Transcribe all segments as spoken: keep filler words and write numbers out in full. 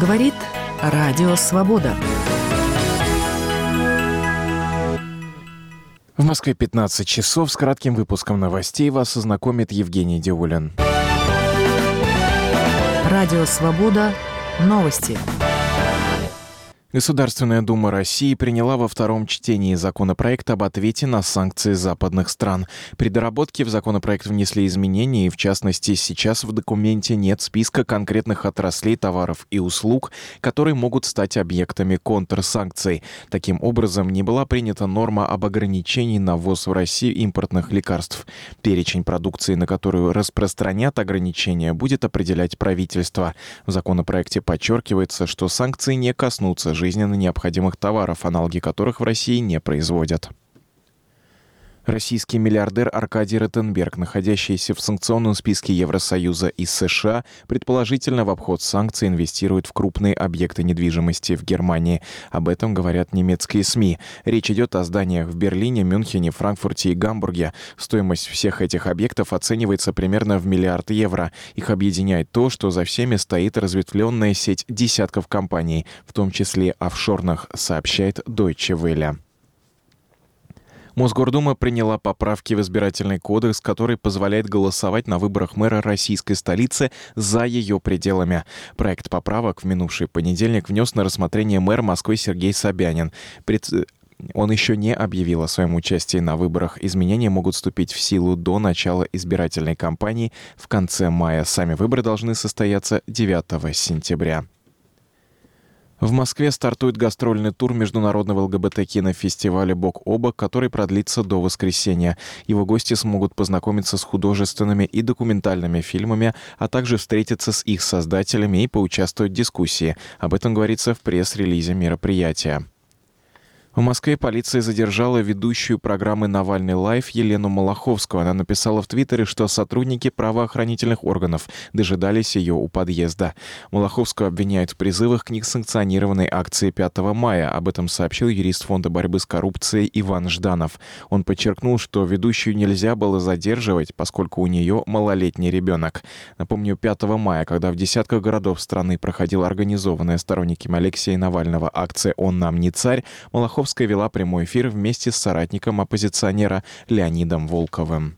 Говорит Радио Свобода. В Москве пятнадцать часов. С кратким выпуском новостей вас ознакомит Евгений Диулин. Радио Свобода. Новости. Государственная Дума России приняла во втором чтении законопроект об ответе на санкции западных стран. При доработке в законопроект внесли изменения, и в частности, сейчас в документе нет списка конкретных отраслей товаров и услуг, которые могут стать объектами контрсанкций. Таким образом, не была принята норма об ограничении на ввоз в Россию импортных лекарств. Перечень продукции, на которую распространят ограничения, будет определять правительство. В законопроекте подчеркивается, что санкции не коснутся жизненно необходимых товаров, аналоги которых в России не производят. Российский миллиардер Аркадий Ротенберг, находящийся в санкционном списке Евросоюза и США, предположительно в обход санкций инвестирует в крупные объекты недвижимости в Германии. Об этом говорят немецкие СМИ. Речь идет о зданиях в Берлине, Мюнхене, Франкфурте и Гамбурге. Стоимость всех этих объектов оценивается примерно в миллиард евро. Их объединяет то, что за всеми стоит разветвленная сеть десятков компаний, в том числе офшорных, сообщает Deutsche Welle. Мосгордума приняла поправки в избирательный кодекс, который позволяет голосовать на выборах мэра российской столицы за ее пределами. Проект поправок в минувший понедельник внес на рассмотрение мэр Москвы Сергей Собянин. Пред... Он еще не объявил о своем участии на выборах. Изменения могут вступить в силу до начала избирательной кампании в конце мая. Сами выборы должны состояться девятого сентября. В Москве стартует гастрольный тур международного ЛГБТ-кинофестиваля «Бок о бок», который продлится до воскресенья. Его гости смогут познакомиться с художественными и документальными фильмами, а также встретиться с их создателями и поучаствовать в дискуссии. Об этом говорится в пресс-релизе мероприятия. В Москве полиция задержала ведущую программы «Навальный лайв» Елену Малаховскую. Она написала в Твиттере, что сотрудники правоохранительных органов дожидались ее у подъезда. Малаховскую обвиняют в призывах к несанкционированной акции пятого мая. Об этом сообщил юрист Фонда борьбы с коррупцией Иван Жданов. Он подчеркнул, что ведущую нельзя было задерживать, поскольку у нее малолетний ребенок. Напомню, пятого мая, когда в десятках городов страны проходила организованная сторонниками Алексея Навального акция «Он нам не царь», Малаховская Малаховская вела прямой эфир вместе с соратником оппозиционера Леонидом Волковым.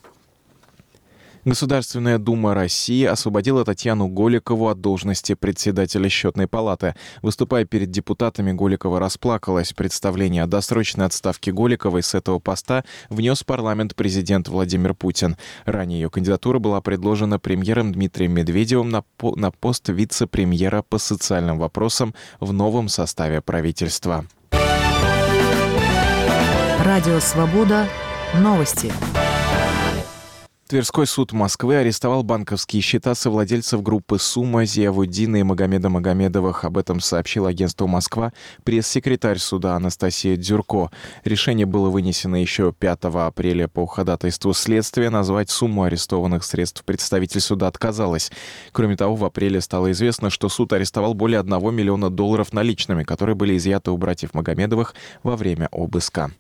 Государственная Дума России освободила Татьяну Голикову от должности председателя Счетной палаты. Выступая перед депутатами, Голикова расплакалась. Представление о досрочной отставке Голиковой с этого поста внес в парламент президент Владимир Путин. Ранее ее кандидатура была предложена премьером Дмитрием Медведевым на, по- на пост вице-премьера по социальным вопросам в новом составе правительства. Радио Свобода. Новости. Тверской суд Москвы арестовал банковские счета совладельцев группы «Сумма», Зиявуддина и Магомеда Магомедовых. Об этом сообщил агентство «Москва» пресс-секретарь суда Анастасия Дзюрко. Решение было вынесено еще пятого апреля по ходатайству следствия. Назвать сумму арестованных средств представитель суда отказалась. Кроме того, в апреле стало известно, что суд арестовал более одного миллиона долларов наличными, которые были изъяты у братьев Магомедовых во время обыска.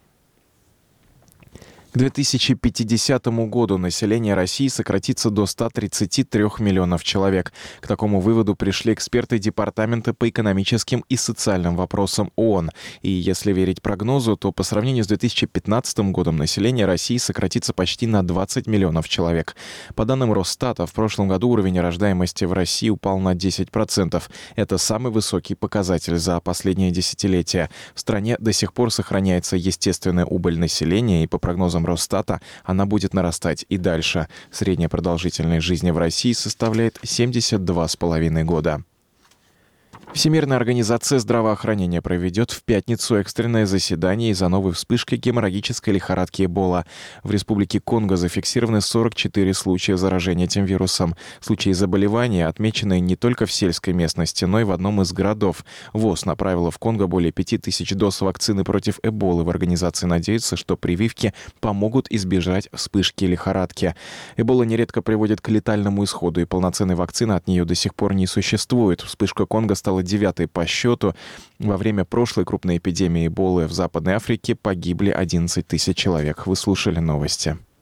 К две тысячи пятидесятому году население России сократится до ста тридцати трёх миллионов человек. К такому выводу пришли эксперты Департамента по экономическим и социальным вопросам ООН. И если верить прогнозу, то по сравнению с две тысячи пятнадцатым годом население России сократится почти на двадцать миллионов человек. По данным Росстата, в прошлом году уровень рождаемости в России упал на десять процентов. Это самый высокий показатель за последнее десятилетие. В стране до сих пор сохраняется естественная убыль населения, и по прогнозам Росстата она будет нарастать и дальше. Средняя продолжительность жизни в России составляет семьдесят два с половиной года. Всемирная организация здравоохранения проведет в пятницу экстренное заседание из-за новой вспышки геморрагической лихорадки Эбола. В Республике Конго зафиксированы сорок четыре случая заражения этим вирусом. Случаи заболевания отмечены не только в сельской местности, но и в одном из городов. ВОЗ направила в Конго более пяти тысяч доз вакцины против Эболы. В организации надеются, что прививки помогут избежать вспышки лихорадки. Эбола нередко приводит к летальному исходу, и полноценной вакцины от нее до сих пор не существует. Вспышка Конго стала девятой по счету. Во время прошлой крупной эпидемии Эболы в Западной Африке погибли одиннадцать тысяч человек. Вы слушали новости.